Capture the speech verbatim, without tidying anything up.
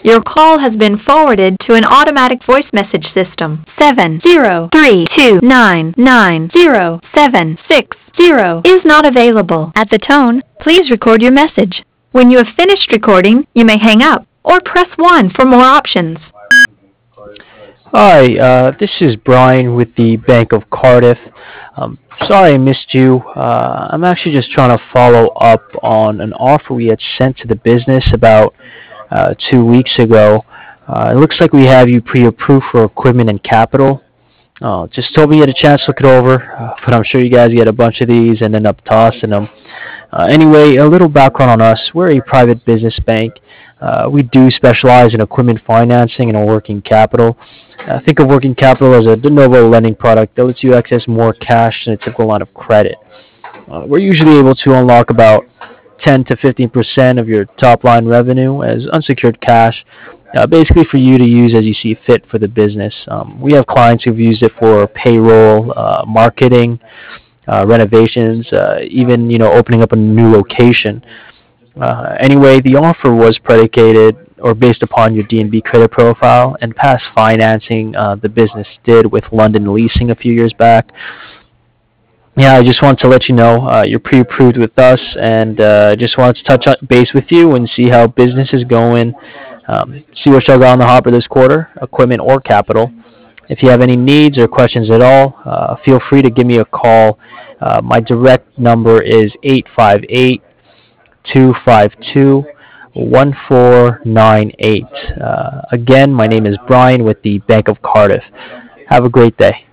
Your call has been forwarded to an automatic voice message system. seven zero three two nine nine zero seven six zero is not available. At the tone, please record your message. When you have finished recording, you may hang up or press one for more options. Hi, uh, this is Brian with the Bank of Cardiff. Um, sorry I missed you. Uh, I'm actually just trying to follow up on an offer we had sent to the business about uh, two weeks ago. Uh, it looks like we have you pre-approved for equipment and capital. Uh, just told me you had a chance to look it over, uh, but I'm sure you guys get a bunch of these and end up tossing them. Uh, anyway, a little background on us. We're a private business bank. Uh, we do specialize in equipment financing and working capital. Uh, think of working capital as a de novo lending product that lets you access more cash than a typical line of credit. Uh, we're usually able to unlock about ten to fifteen percent of your top line revenue as unsecured cash, uh, basically for you to use as you see fit for the business. Um, we have clients who've used it for payroll, uh, marketing, uh, renovations, uh, even you know opening up a new location. Uh, anyway, the offer was predicated or based upon your D N B credit profile and past financing uh, the business did with London Leasing a few years back. Yeah, I just wanted to let you know uh, you're pre-approved with us, and uh, just wanted to touch base with you and see how business is going. Um, see what y'all got on the hopper this quarter, equipment or capital. If you have any needs or questions at all, uh, feel free to give me a call. Uh, my direct number is eight five eight, two five two, one four nine eight. Uh, again, my name is Brian with the Bank of Cardiff. Have a great day.